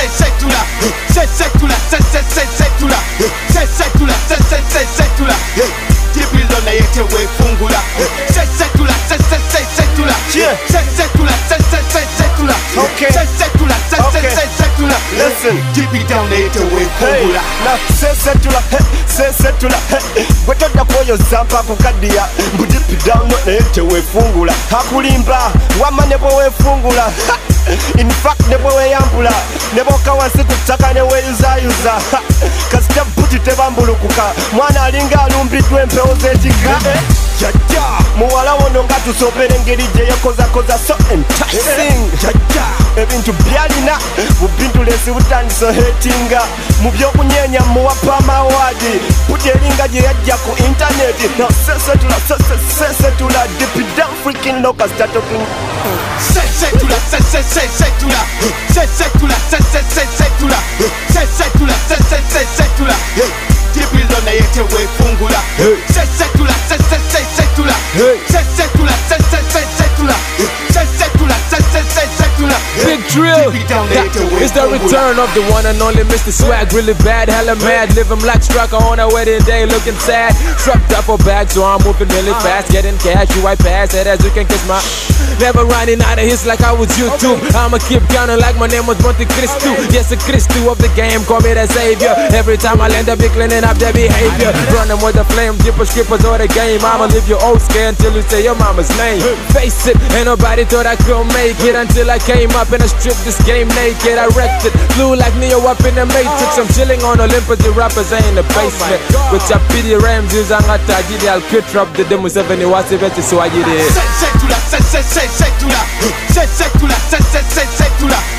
Listen, deep it down there to wait for you. Now, say setula, what the boy you zampa kukadia, but deep it down not there to wait fungula. Hakulimba, one man never way fungula. In fact, never way ambula, never kawansi kutaka newe yuza. Kasita puti tebambulukuka, mwana linga lumbidwe mpeoze jika. Jaja, muwala wononga tusopere ngeri je yakoza so enticing. Jaja, ebintu byalina ubintu lesi butandiso hatinga mubyo kunyenya muwapa mawadi putelinga je yajja ku internet. Now setula deep down freaking local start talking. Setula Dibilo na yete we fungula. Setula Big drill. It's the return of the one and only Mr. Swag. Really bad, hella mad. Living like Striker on a wedding day, looking sad. Strapped up for bag, so I'm moving really fast. Getting cash, you I pass it as you can kiss my. Never running out of hits like I was YouTube. I'ma keep counting like my name was Monte Cristo. Yes, a Cristo of the game, call me the savior. Every time I land up, be cleaning up their behavior. Running with the flame, dippers, strippers, or the game. I'ma leave your old scare until you say your mama's name. Face it, ain't nobody thought I could make it until I came up and I stripped this game naked. I wrecked it, flew like Neo up in the Matrix. I'm chilling on Olympus, the rappers ain't in the basement. With your PD Ramses, I'm not tajiri. I'll cut drop the demo 70 watts if so I get it. Setula